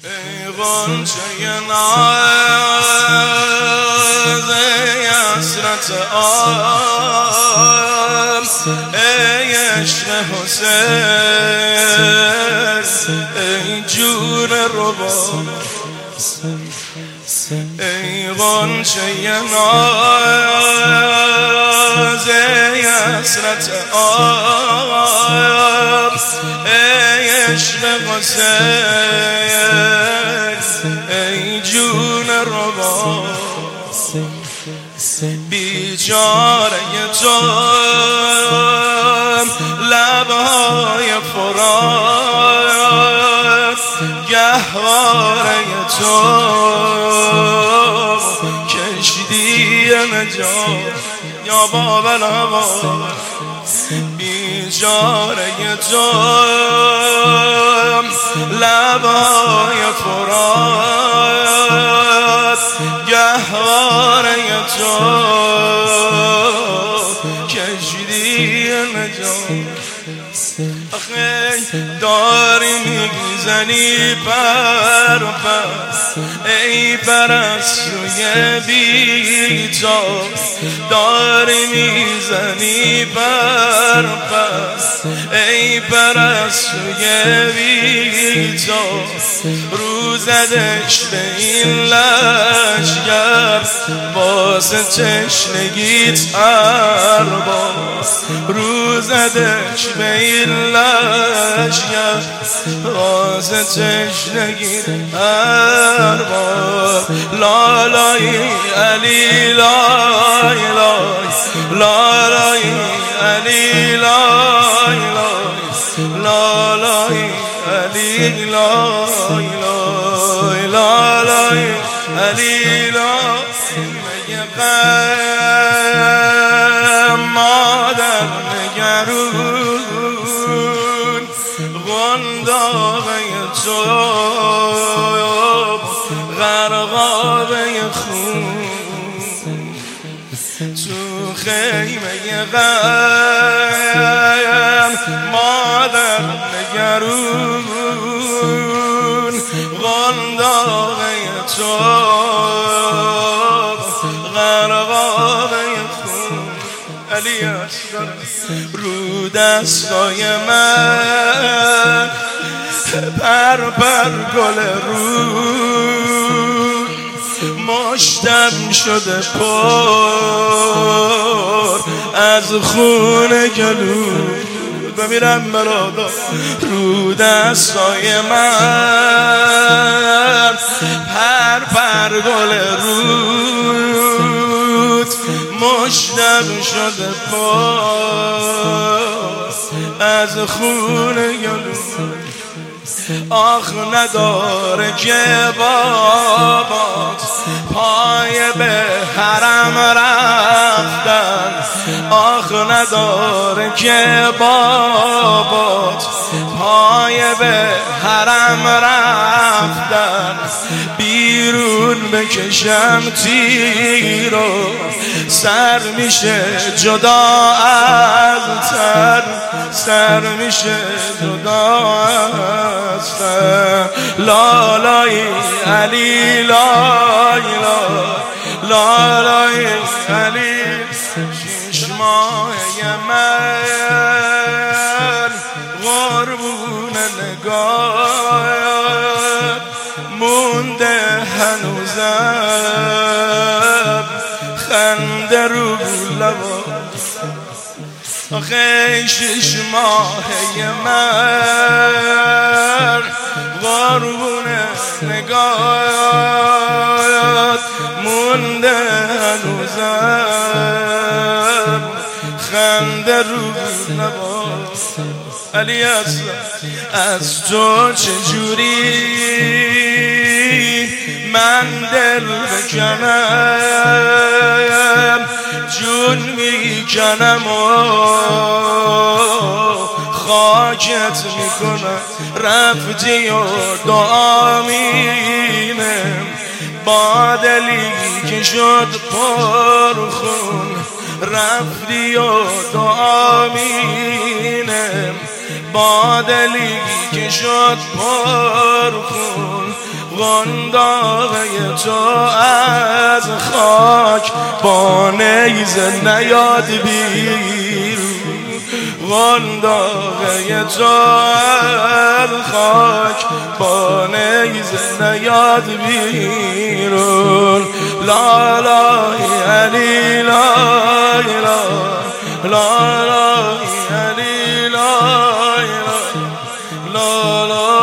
ای غنچه ناز ای حسرت آم ای عشق حسین ای جون ربا ای غنچه ناز ای حسرت آم ای عشق حسین ای جون ربا بیچاره تو لبهای فرات گهواره تو کشتی نجات یا بابا بیچاره تو لبهای فرات گهواره تو کشتی نجات آخه داری میزنی پر ای پرستوی بی‌تا داری میزنی پر ای پرستوی بی‌تا رو زدش به این لشگر واسه تشنگیت ارباز رو زدش به این لشگر واسه تشنگیت ارباز لالای علی لای لای لالای علی لای لای لالای علی لای لای لالای علی لای غم مادر نگرون غنداغه تو غرقابه خون تو خیمه غم مادر نگرون غنداغه تو غرقابه خون علی اصغر رو دستای من پر گل رود مشتم شده پر از خون گلود بمیرم برادر رو دستای من پر گل رود مشتم شده پر از خون گلود آخ نداره که بابات پای به حرم رفتن آخ نداره که بابات پای به حرم رفتن بیرون بکشم تیرو سر میشه جدا از تن سر میشه جدا از تن لالای علی لای لالای علی شش ماه من قربون نگاه مونده هنوزم خنده رو لبا آخه شش ماه من قربون نگاهت مونده هنوزم خنده رو لبا علی از تو چجوری من دل بکنم جون میکنم و خاکت میکنم رفتی و دعا مینم با دلی که شد پرخون رفتی و دعا مینم با دلی که شد پرخون غنداغه تو از خاک با نیزه نیاد بیرون غنداغه تو از خاک با نیزه نیاد بیرون لا لا علی لا لا لا لا علی لا لا لا